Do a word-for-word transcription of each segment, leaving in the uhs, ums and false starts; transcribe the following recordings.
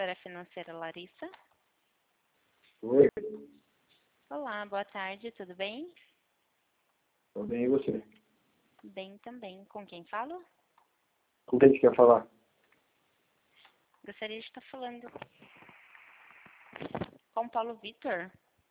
consultora financeira Larissa. Oi, Olá, boa tarde, tudo bem? tudo bem, e você? Bem também. Com quem falo? Com quem você quer falar? Gostaria de estar falando com Paulo Vitor.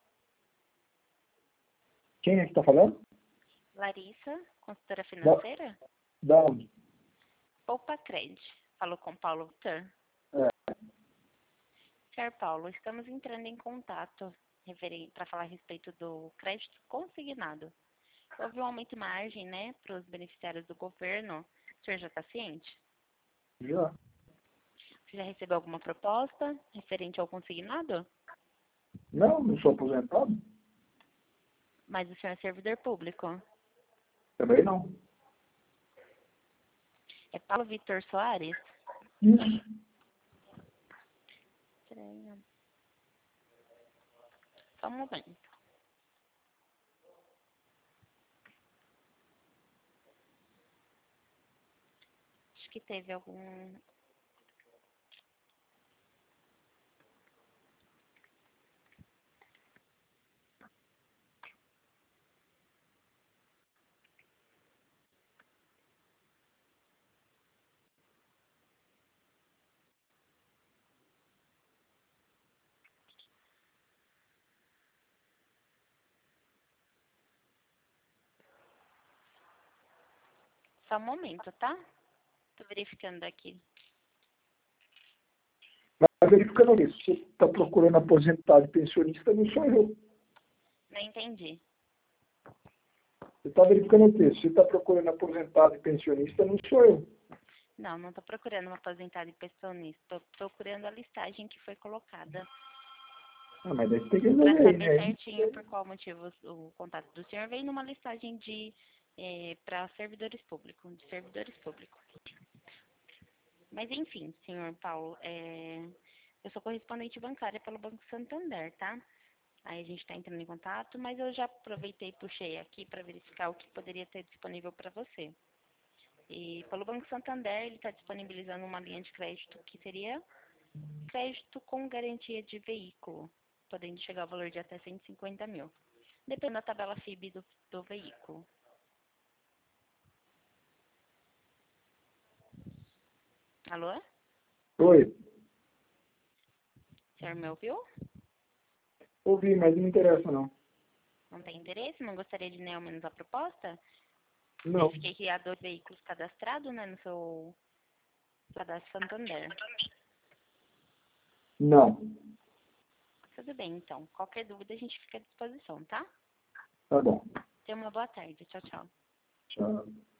Quem é que tá falando? Larissa, consultora Da, financeira? da onde? Poupa Cred. Falou com Paulo Vitor. É, Senhor Paulo, estamos entrando em contato para falar a respeito do crédito consignado. Houve um aumento de margem, né, para os beneficiários do governo. O senhor já está ciente? já. Você já recebeu alguma proposta referente ao consignado? Não, não sou aposentado. Mas o senhor é servidor público. Também não. É Paulo Vitor Soares? Isso. Estranho. Só um momento. Acho que teve algum... Só um momento, tá? Tô verificando aqui. Mas verificando isso, você está procurando aposentado e pensionista, não sou eu. Não entendi. Você está verificando o texto. Você está procurando aposentado e pensionista, não sou eu. Não, não tô procurando uma aposentada e pensionista. Tô procurando a listagem que foi colocada. Ah, mas daí você tem que Para resolver aí, saber né? certinho por qual motivo o, o contato do senhor veio numa listagem de eh, para servidores públicos, de servidores públicos. Mas enfim, senhor Paulo, eh, eu sou correspondente bancária pelo Banco Santander, tá? Aí a gente está entrando em contato, mas eu já aproveitei e puxei aqui para verificar o que poderia ter disponível para você. E pelo Banco Santander, ele está disponibilizando uma linha de crédito que seria crédito com garantia de veículo, podendo chegar ao valor de até cento e cinquenta mil, dependendo da tabela F I B do, do veículo. Alô? Oi. O senhor me ouviu? Ouvi, mas não me interessa, não. Não tem interesse? Não gostaria de nem ao menos a proposta? Não. Verifiquei que há dois veículos cadastrados, né, no seu cadastro Santander. Não. Tudo bem, então. Qualquer dúvida a gente fica à disposição, tá? Tá bom. Tenha uma boa tarde. Tchau, tchau. Tchau.